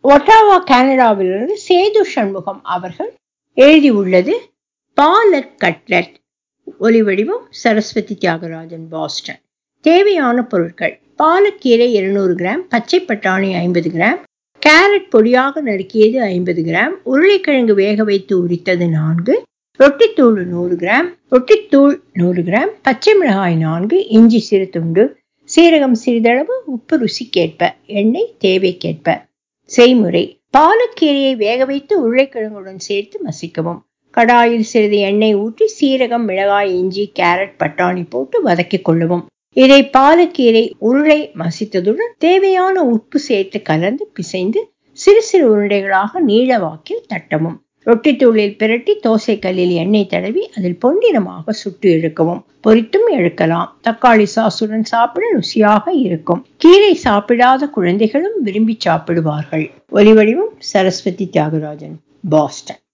Ottawa கனடாவிலிருந்து சேது சண்முகம் அவர்கள் எழுதியுள்ளது பாலக் கட்லட். ஒலிவடிவம் சரஸ்வதி தியாகராஜன், பாஸ்டன். தேவையான பொருட்கள்: பாலக்கீரை 200 கிராம், பச்சை பட்டாணி 50 கிராம், கேரட் பொடியாக நறுக்கியது 50 கிராம், உருளைக்கிழங்கு வேக வைத்து உரித்தது 4, ரொட்டித்தூள் 100 கிராம், ரொட்டித்தூள் 100 கிராம், பச்சை மிளகாய் 4, இஞ்சி சிறு துண்டு, சீரகம் சிறிதளவு, உப்பு ருசிக்கேற்ப, எண்ணெய் தேவைக்கேற்ப. செய்முறை: பாலக்கீரையை வேக வைத்து உருளைக்கிழங்குடன் சேர்த்து மசிக்கவும். கடாயில் சிறிது எண்ணெய் ஊற்றி சீரகம், மிளகாய், இஞ்சி, கேரட், பட்டாணி போட்டு வதக்கிக் கொள்ளவும். இதை பாலக்கீரை உருளை மசித்ததுடன் தேவையான உப்பு சேர்த்து கலந்து பிசைந்து சிறு சிறு உருண்டைகளாக நீள வாக்கில் தட்டவும். ரொட்டித்தூளில் பிரட்டி தோசைக்கல்லில் எண்ணெய் தடவி அதில் பொன்னிறமாக சுட்டு எடுக்கவும். பொரித்தும் எடுக்கலாம். தக்காளி சாசுடன் சாப்பிட ருசியாக இருக்கும். கீரை சாப்பிடாத குழந்தைகளும் விரும்பி சாப்பிடுவார்கள். ஒலிவடிவம் சரஸ்வதி தியாகராஜன், பாஸ்டன்.